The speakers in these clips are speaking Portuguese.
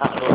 Alô?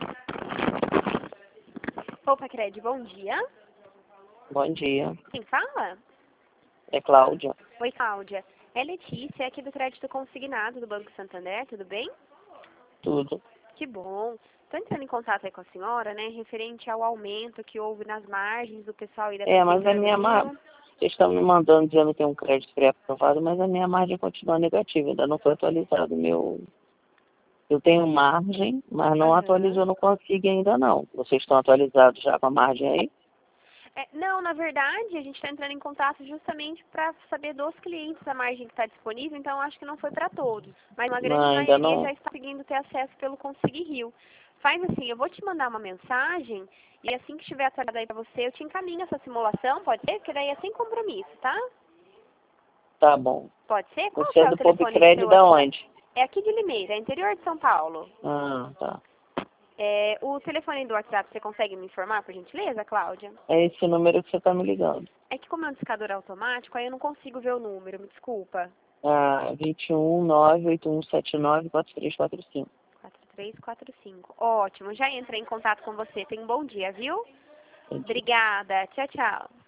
Opa, Cred, bom dia. Bom dia. Quem fala? É Cláudia. Oi, Cláudia. É Letícia, aqui do Crédito Consignado do Banco Santander, tudo bem? Tudo. Que bom. Estou entrando em contato aí com a senhora, né, referente ao aumento que houve nas margens do pessoal aí da Mas a Prefeitura do minha margem... Rio. Vocês estão me mandando dizendo que tem um crédito pré-aprovado, mas a minha margem continua negativa. Ainda não foi atualizado o meu... Eu tenho margem, mas não Aham. atualizou no Consig ainda não. Vocês estão atualizados já com a margem aí? Não, na verdade, a gente está entrando em contato justamente para saber dos clientes a margem que está disponível, então acho que não foi para todos. Mas uma Não, grande ainda maioria já não. está conseguindo ter acesso pelo Consig Rio. Faz assim, eu vou te mandar uma mensagem e assim que estiver atualizado aí para você, eu te encaminho essa simulação, pode ser? Porque daí é sem compromisso, tá? Tá bom. Pode ser? Qual Você que é é o do telefone do Pobrecred seu da WhatsApp? onde? É aqui de Limeira, é interior de São Paulo. Ah, tá. O telefone do WhatsApp, você consegue me informar, por gentileza, Cláudia? É esse número que você está me ligando. É que como é um discador automático, aí eu não consigo ver o número, me desculpa. 21 981794345. 4345. Ótimo, já entrei em contato com você. Tenha um bom dia, viu? Obrigada. Tchau, tchau.